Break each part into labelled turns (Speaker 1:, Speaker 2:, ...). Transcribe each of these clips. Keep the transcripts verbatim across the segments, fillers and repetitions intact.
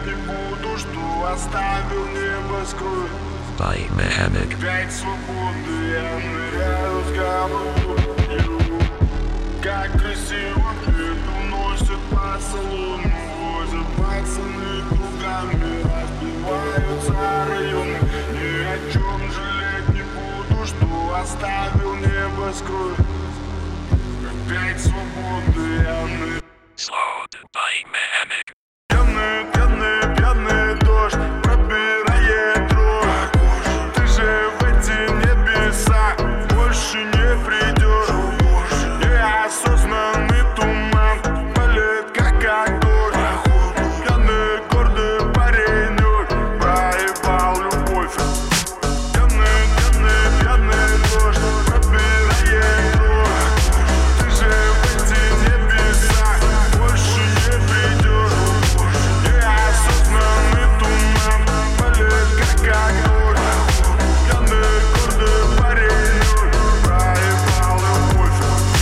Speaker 1: жалеть не буду, что оставил небоскреб.
Speaker 2: By Mohammed.
Speaker 1: Опять свободы, я ныряю с головой. Как красиво лет уносят по салону, возят пацаны кругами, разбиваются районы. Ни о чем жалеть не буду, что оставил небоскреб. Опять свободы, я ныряю.
Speaker 2: Slaughtered by Mohammed.
Speaker 1: Пьяный, пьяный, пьяный дождь пробирает дрожь. Ты же в эти небеса больше не придешь. Неосознанный туман палит, как огонь. Пьяный, гордый паренек проебал любовь. Пьяный, пьяный, пьяный дождь пробирает дрожь. Ты же в эти небеса больше не придешь. Неосознанный туман палит, как огонь. Пьяный, гордый паренек проебал любовь.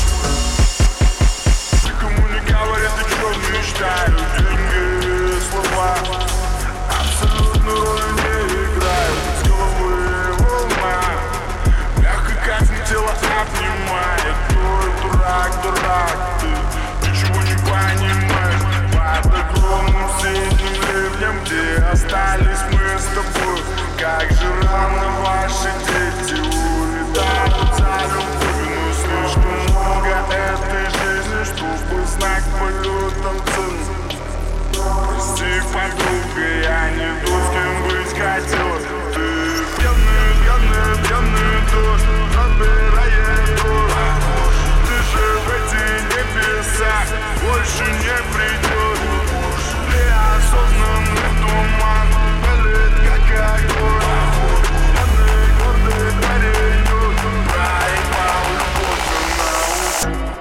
Speaker 1: Никому не говорят, о чем мечтаю. Деньги и слова абсолютно роли не играют. С головы волна мягко, как на тело обнимает. Ой, дурак, дурак, ты ничего не понимаешь. Под огромным синим ливнем, где остались мы с тобой. Как же рано ваши дети улетают за любовью. Но слишком много этой жизни, чтобы знак полетом цен. Прости, подруга, я не тот, с кем быть хотел. Ты пьяный, пьяный, пьяный дождь пробирает дрожь. Ты же в эти небеса больше не придешь. Неосознанный туман палит, как огонь. Пьяный, гордый паренек проебал любовь на уши.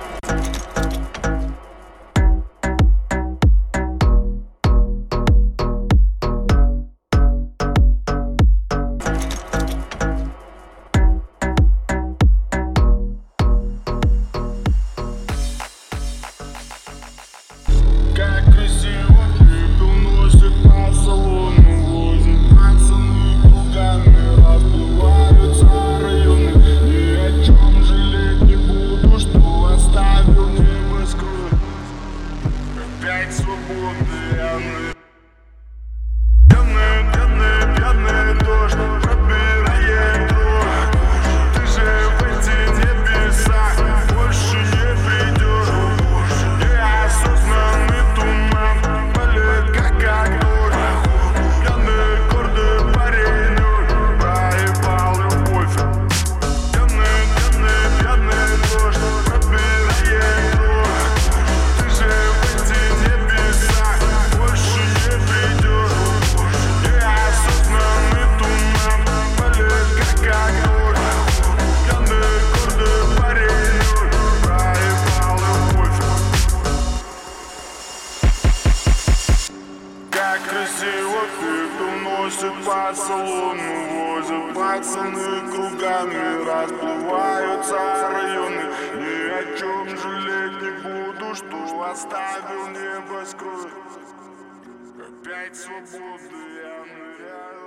Speaker 1: Как красиво клип уносит по салону, возят пацаны кругами, разбиваются районы. Ни о чем жалеть не буду, что оставил небоскреб. Опять свободы, я ныряю. Пьяный, пьяный, пьяный дождь пробирает дрожь. Ты же в эти небеса больше не придешь. Неосознанный туман палит, как огонь. Пьяный, гордый паренек проебал любовь. Пьяный, пьяный, пьяный дождь пробирает дрожь. Ты же в эти небеса больше не придешь. Неосознанный туман палит, как огонь. Пьяный, гордый паренек проебал любовь. Как красиво клип уносит по салону, возят пацаны кругами, разбиваются районы. Ни о чем жалеть не буду, что оставил небоскреб. Опять свободы, я ныряю.